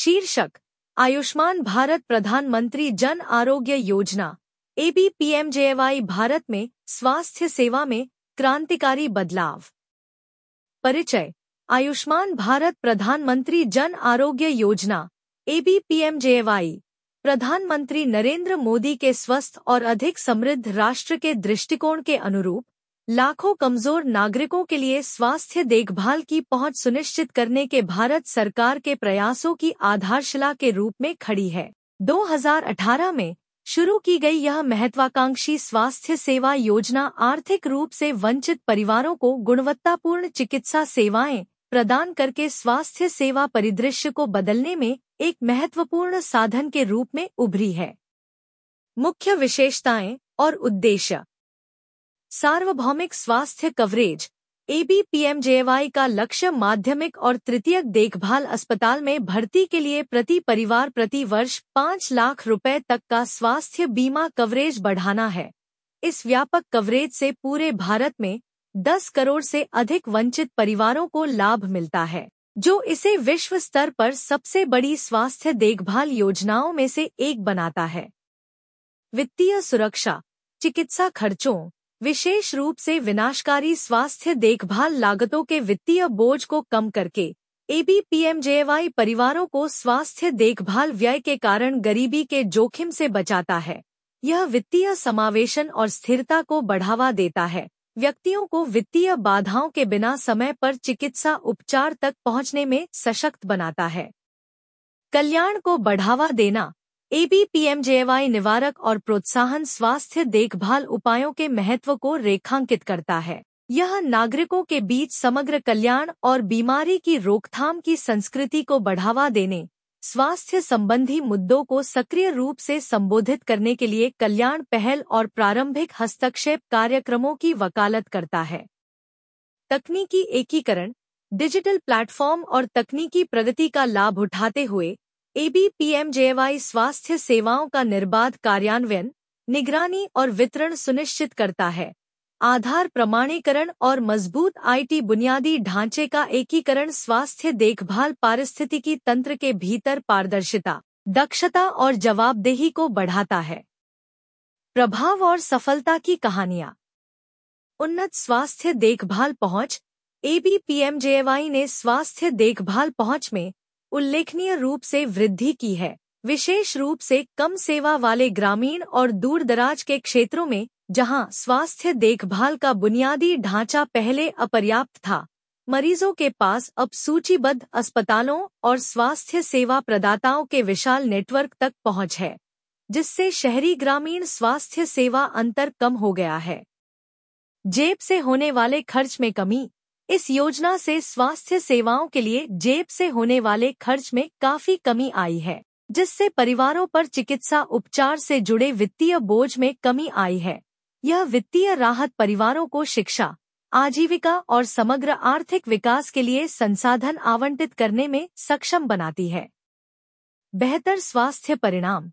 शीर्षक आयुष्मान भारत प्रधानमंत्री जन आरोग्य योजना ABPMJY भारत में स्वास्थ्य सेवा में क्रांतिकारी बदलाव। परिचय। आयुष्मान भारत प्रधानमंत्री जन आरोग्य योजना ABPMJY प्रधानमंत्री नरेंद्र मोदी के स्वस्थ और अधिक समृद्ध राष्ट्र के दृष्टिकोण के अनुरूप लाखों कमजोर नागरिकों के लिए स्वास्थ्य देखभाल की पहुंच सुनिश्चित करने के भारत सरकार के प्रयासों की आधारशिला के रूप में खड़ी है। 2018 में शुरू की गई यह महत्वाकांक्षी स्वास्थ्य सेवा योजना आर्थिक रूप से वंचित परिवारों को गुणवत्तापूर्ण चिकित्सा सेवाएं प्रदान करके स्वास्थ्य सेवा परिदृश्य को बदलने में एक महत्वपूर्ण साधन के रूप में उभरी है। मुख्य विशेषताएं और उद्देश्य। सार्वभौमिक स्वास्थ्य कवरेज। ABPMJY का लक्ष्य माध्यमिक और तृतीयक देखभाल अस्पताल में भर्ती के लिए प्रति परिवार प्रति वर्ष 5 लाख रुपए तक का स्वास्थ्य बीमा कवरेज बढ़ाना है। इस व्यापक कवरेज से पूरे भारत में 10 करोड़ से अधिक वंचित परिवारों को लाभ मिलता है, जो इसे विश्व स्तर पर सबसे बड़ी स्वास्थ्य देखभाल योजनाओं में से एक बनाता है। वित्तीय सुरक्षा। चिकित्सा खर्चों, विशेष रूप से विनाशकारी स्वास्थ्य देखभाल लागतों के वित्तीय बोझ को कम करके ABPMJY परिवारों को स्वास्थ्य देखभाल व्यय के कारण गरीबी के जोखिम से बचाता है। यह वित्तीय समावेशन और स्थिरता को बढ़ावा देता है, व्यक्तियों को वित्तीय बाधाओं के बिना समय पर चिकित्सा उपचार तक पहुंचने में सशक्त बनाता है। कल्याण को बढ़ावा देना। ABPMJY निवारक और प्रोत्साहन स्वास्थ्य देखभाल उपायों के महत्व को रेखांकित करता है। यह नागरिकों के बीच समग्र कल्याण और बीमारी की रोकथाम की संस्कृति को बढ़ावा देने, स्वास्थ्य संबंधी मुद्दों को सक्रिय रूप से संबोधित करने के लिए कल्याण पहल और प्रारंभिक हस्तक्षेप कार्यक्रमों की वकालत करता है। तकनीकी एकीकरण। डिजिटल प्लेटफॉर्म और तकनीकी प्रगति का लाभ उठाते हुए ABPMJY स्वास्थ्य सेवाओं का निर्बाध कार्यान्वयन, निगरानी और वितरण सुनिश्चित करता है। आधार प्रमाणीकरण और मजबूत IT बुनियादी ढांचे का एकीकरण स्वास्थ्य देखभाल पारिस्थितिकी तंत्र के भीतर पारदर्शिता, दक्षता और जवाबदेही को बढ़ाता है। प्रभाव और सफलता की कहानियां। उन्नत स्वास्थ्य देखभाल पहुंच। ABPMJY ने स्वास्थ्य देखभाल पहुंच में उल्लेखनीय रूप से वृद्धि की है, विशेष रूप से कम सेवा वाले ग्रामीण और दूरदराज के क्षेत्रों में, जहां स्वास्थ्य देखभाल का बुनियादी ढांचा पहले अपर्याप्त था। मरीजों के पास अब सूचीबद्ध अस्पतालों और स्वास्थ्य सेवा प्रदाताओं के विशाल नेटवर्क तक पहुंच है, जिससे शहरी ग्रामीण स्वास्थ्य सेवा अंतर कम हो गया है। जेब से होने वाले खर्च में कमी। इस योजना से स्वास्थ्य सेवाओं के लिए जेब से होने वाले खर्च में काफी कमी आई है, जिससे परिवारों पर चिकित्सा उपचार से जुड़े वित्तीय बोझ में कमी आई है। यह वित्तीय राहत परिवारों को शिक्षा, आजीविका और समग्र आर्थिक विकास के लिए संसाधन आवंटित करने में सक्षम बनाती है। बेहतर स्वास्थ्य परिणाम।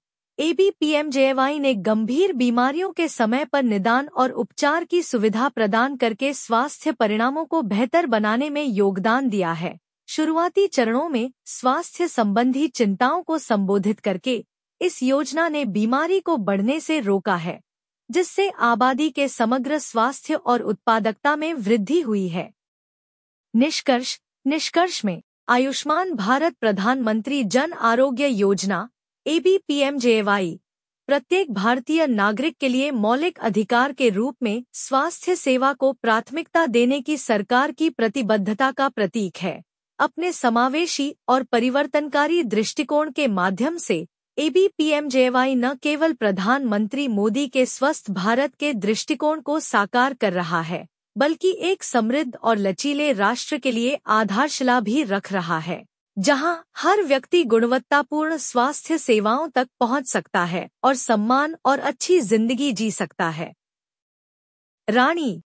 ABPMJY ने गंभीर बीमारियों के समय पर निदान और उपचार की सुविधा प्रदान करके स्वास्थ्य परिणामों को बेहतर बनाने में योगदान दिया है। शुरुआती चरणों में स्वास्थ्य संबंधी चिंताओं को संबोधित करके इस योजना ने बीमारी को बढ़ने से रोका है, जिससे आबादी के समग्र स्वास्थ्य और उत्पादकता में वृद्धि हुई है। निष्कर्ष में आयुष्मान भारत प्रधानमंत्री जन आरोग्य योजना ABPMJY प्रत्येक भारतीय नागरिक के लिए मौलिक अधिकार के रूप में स्वास्थ्य सेवा को प्राथमिकता देने की सरकार की प्रतिबद्धता का प्रतीक है। अपने समावेशी और परिवर्तनकारी दृष्टिकोण के माध्यम से ABPMJY न केवल प्रधानमंत्री मोदी के स्वस्थ भारत के दृष्टिकोण को साकार कर रहा है, बल्कि एक समृद्ध और लचीले राष्ट्र के लिए आधारशिला भी रख रहा है, जहां हर व्यक्ति गुणवत्तापूर्ण स्वास्थ्य सेवाओं तक पहुंच सकता है और सम्मान और अच्छी जिंदगी जी सकता है। रानी